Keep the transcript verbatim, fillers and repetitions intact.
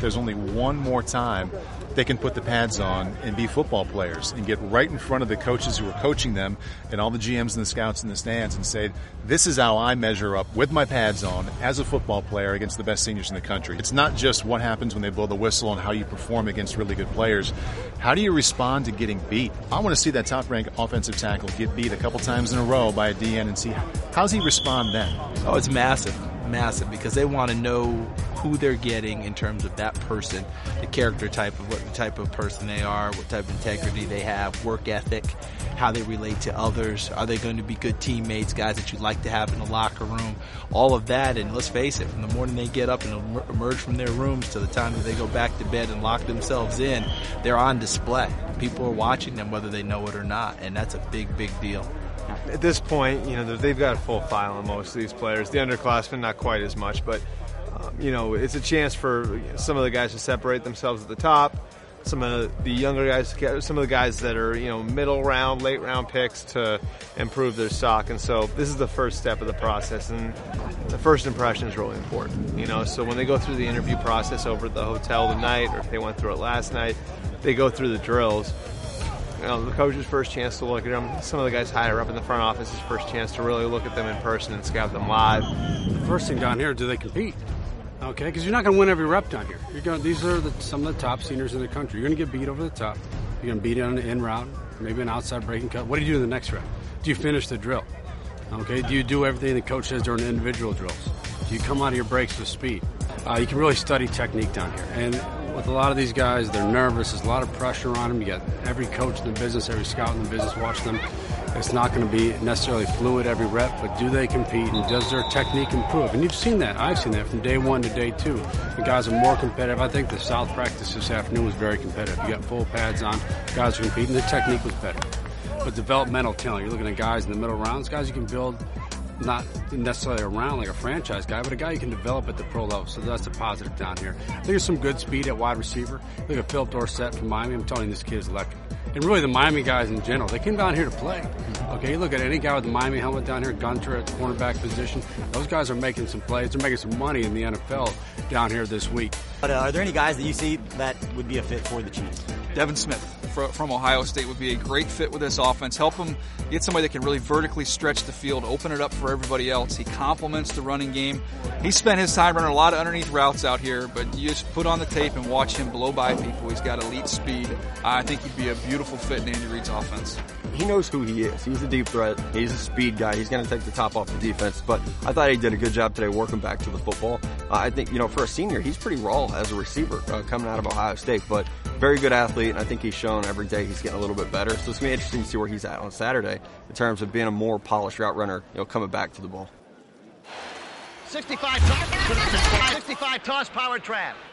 there's only one more time they can put the pads on and be football players and get right in front of the coaches who are coaching them and all the G Ms and the scouts in the stands and say, this is how I measure up with my pads on as a football player against the best seniors in the country. It's not just what happens when they blow the whistle and how you perform against really good players. How do you respond to getting beat? I want to see that top-ranked offensive tackle get beat a couple times in a row by a D N and see how does he respond then? Oh, it's massive. Massive, because they want to know who they're getting in terms of that person, the character type of what type of person they are, what type of integrity they have, work ethic, how they relate to others. Are they going to be good teammates, guys that you'd like to have in the locker room? All of that, and let's face it, from the morning they get up and emerge from their rooms to the time that they go back to bed and lock themselves in, they're on display. People are watching them whether they know it or not, and that's a big, big deal. At this point, you know, they've got a full file on most of these players. The underclassmen, not quite as much, but, um, you know, it's a chance for some of the guys to separate themselves at the top. Some of the younger guys, some of the guys that are, you know, middle round, late round picks to improve their stock. And so this is the first step of the process, and the first impression is really important, you know. So when they go through the interview process over at the hotel tonight, or if they went through it last night, they go through the drills. You know, the coach's first chance to look at them. Some of the guys higher up in the front office's first chance to really look at them in person and scout them live. The first thing down here, do they compete? Okay, because you're not going to win every rep down here. You're going. These are the, some of the top seniors in the country. You're going to get beat over the top. You're going to beat it on an in route, maybe an outside breaking cut. What do you do in the next rep? Do you finish the drill? Okay, do you do everything the coach says during the individual drills? Do you come out of your breaks with speed? Uh, you can really study technique down here. And with a lot of these guys, they're nervous. There's a lot of pressure on them. You got every coach in the business, every scout in the business watch them. It's not going to be necessarily fluid every rep, but do they compete and does their technique improve? And you've seen that. I've seen that from day one to day two. The guys are more competitive. I think the South practice this afternoon was very competitive. You got full pads on. Guys are competing. The technique was better. But developmental talent, you're looking at guys in the middle rounds, guys you can build not necessarily around like a franchise guy, but a guy you can develop at the pro level. So that's a positive down here. I think there's some good speed at wide receiver. Look at Philip Dorsett from Miami. I'm telling you, this kid is electric. And really the Miami guys in general, they came down here to play. Okay, you look at any guy with the Miami helmet down here, Gunter at the cornerback position, those guys are making some plays. They're making some money in the N F L down here this week. But uh, are there any guys that you see that would be a fit for the Chiefs? Devin Smith from Ohio State would be a great fit with this offense. Help him get somebody that can really vertically stretch the field, open it up for everybody else. He complements the running game. He spent his time running a lot of underneath routes out here, but you just put on the tape and watch him blow by people. He's got elite speed. I think he'd be a beautiful fit in Andy Reid's offense. He knows who he is. He's a deep threat. He's a speed guy. He's going to take the top off the defense. But I thought he did a good job today working back to the football. Uh, I think, you know, for a senior, he's pretty raw as a receiver uh, coming out of Ohio State. But very good athlete, and I think he's shown every day he's getting a little bit better. So it's going to be interesting to see where he's at on Saturday in terms of being a more polished route runner, you know, coming back to the ball. sixty-five toss, sixty-five toss power trap.